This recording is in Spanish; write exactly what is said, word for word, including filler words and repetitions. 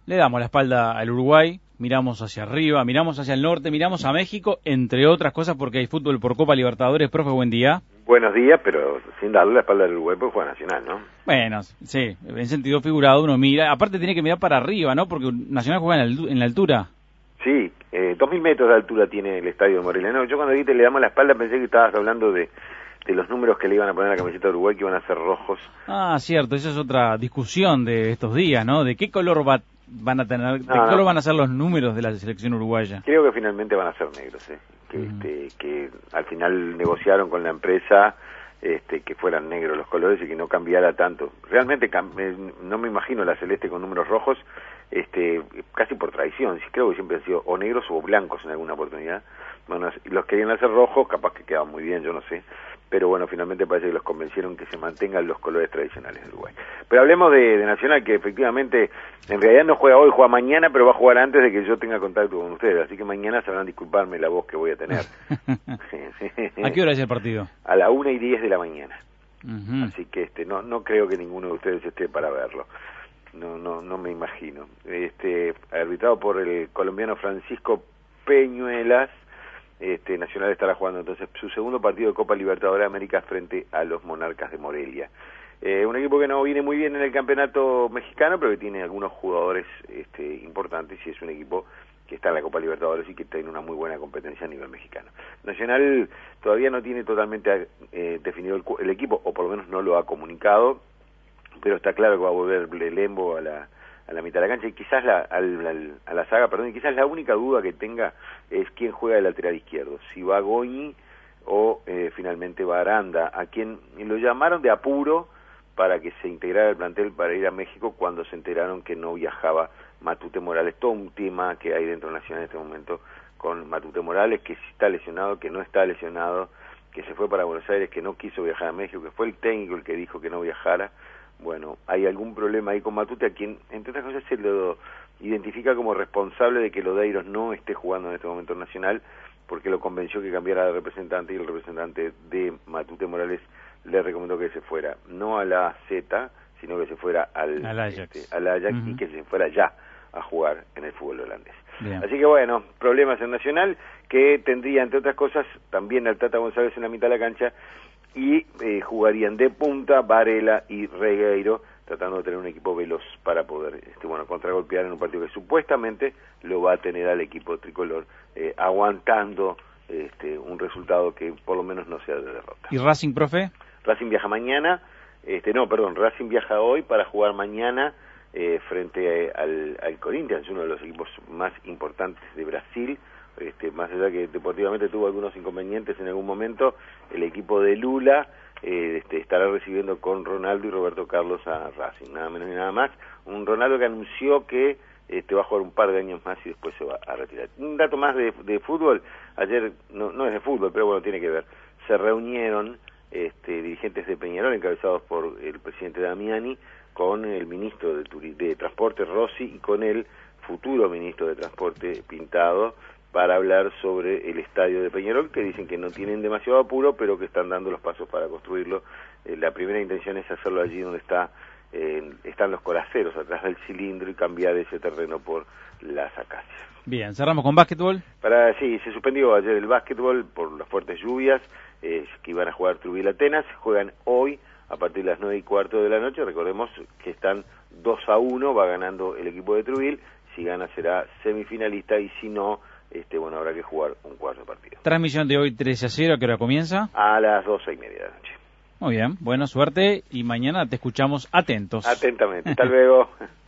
Le damos la espalda al Uruguay, miramos hacia arriba, miramos hacia el norte, miramos a México, entre otras cosas porque hay fútbol por Copa Libertadores. Profe, buen día. Buenos días, pero sin darle la espalda al Uruguay porque juega Nacional, ¿no? Bueno, sí, en sentido figurado uno mira, aparte tiene que mirar para arriba, ¿no? Porque Nacional juega en la, en la altura. Sí, eh, dos mil metros de altura tiene el estadio de Morelia. No, yo cuando dijiste le damos la espalda pensé que estabas hablando de, de los números que le iban a poner a la camiseta de Uruguay, que iban a ser rojos. Ah, cierto, esa es otra discusión de estos días, ¿no? ¿De qué color va, van a tener, de no, qué no. color van a ser los números de la selección uruguaya? Creo que finalmente van a ser negros, ¿eh? Que, uh-huh. este, que al final negociaron con la empresa este, que fueran negros los colores y que no cambiara tanto. Realmente no me imagino la celeste con números rojos, este, casi por tradición. Sí, creo que siempre han sido o negros o blancos en alguna oportunidad. Bueno, los querían hacer rojos, capaz que quedaban muy bien, yo no sé. Pero bueno, finalmente parece que los convencieron que se mantengan los colores tradicionales de Uruguay. Pero hablemos de, de Nacional, que efectivamente, en realidad no juega hoy, juega mañana, pero va a jugar antes de que yo tenga contacto con ustedes. Así que mañana sabrán disculparme la voz que voy a tener. ¿A qué hora es el partido? A la una y diez de la mañana. Uh-huh. Así que este no no creo que ninguno de ustedes esté para verlo. No no no me imagino. Este arbitrado por el colombiano Francisco Peñuelas. Este, Nacional estará jugando entonces su segundo partido de Copa Libertadores de América frente a los Monarcas de Morelia. Eh, un equipo que no viene muy bien en el campeonato mexicano, pero que tiene algunos jugadores este, importantes y es un equipo que está en la Copa Libertadores y que tiene una muy buena competencia a nivel mexicano. Nacional todavía no tiene totalmente eh, definido el, el equipo, o por lo menos no lo ha comunicado, pero está claro que va a volver Lembo a la a la mitad de la cancha y quizás la, al, al, a la saga, perdón, y quizás la única duda que tenga es quién juega de lateral izquierdo, si va Goñi o eh, finalmente va Aranda, a quien lo llamaron de apuro para que se integrara el plantel para ir a México cuando se enteraron que no viajaba Matute Morales. Todo un tema que hay dentro de Nacional en este momento con Matute Morales, que si está lesionado, que no está lesionado, que se fue para Buenos Aires, que no quiso viajar a México, que fue el técnico el que dijo que no viajara. Bueno, hay algún problema ahí con Matute, a quien, entre otras cosas, se lo identifica como responsable de que Lodeiros no esté jugando en este momento Nacional, porque lo convenció que cambiara de representante y el representante de Matute Morales le recomendó que se fuera, no a la Z, sino que se fuera al, al Ajax, este, al Ajax uh-huh. y que se fuera ya a jugar en el fútbol holandés. Bien. Así que bueno, problemas en Nacional, que tendría, entre otras cosas, también al Tata González en la mitad de la cancha, y eh, jugarían de punta Varela y Regueiro, tratando de tener un equipo veloz para poder este, bueno, contragolpear en un partido que supuestamente lo va a tener al equipo tricolor eh, aguantando este, un resultado que por lo menos no sea de derrota. ¿Y Racing, profe? Racing viaja mañana, este no, perdón, Racing viaja hoy para jugar mañana eh, frente a, al, al Corinthians, uno de los equipos más importantes de Brasil. Este, más allá que deportivamente tuvo algunos inconvenientes en algún momento, el equipo de Lula eh, este, estará recibiendo con Ronaldo y Roberto Carlos a Racing, nada menos ni nada más. Un Ronaldo que anunció que este, va a jugar un par de años más y después se va a retirar. Un dato más de, de fútbol, ayer, no, no es de fútbol, pero bueno, tiene que ver, se reunieron este, dirigentes de Peñarol encabezados por el presidente Damiani con el ministro de, de Transporte Rossi y con el futuro ministro de Transporte Pintado, para hablar sobre el estadio de Peñarol, que dicen que no tienen demasiado apuro, pero que están dando los pasos para construirlo. Eh, la primera intención es hacerlo allí donde está eh, están los coraceros, atrás del cilindro, y cambiar ese terreno por las acacias. Bien, cerramos con básquetbol. Para, sí, se suspendió ayer el básquetbol por las fuertes lluvias, eh, que iban a jugar Truville Atenas, juegan hoy a partir de las nueve y cuarto de la noche. Recordemos que están dos a uno, va ganando el equipo de Truville, si gana será semifinalista y si no, Este, bueno, habrá que jugar un cuarto partido. Transmisión de hoy trece a cero, ¿a qué hora comienza? A las doce y media de la noche. Muy bien, buena suerte y mañana te escuchamos atentos. Atentamente, hasta luego.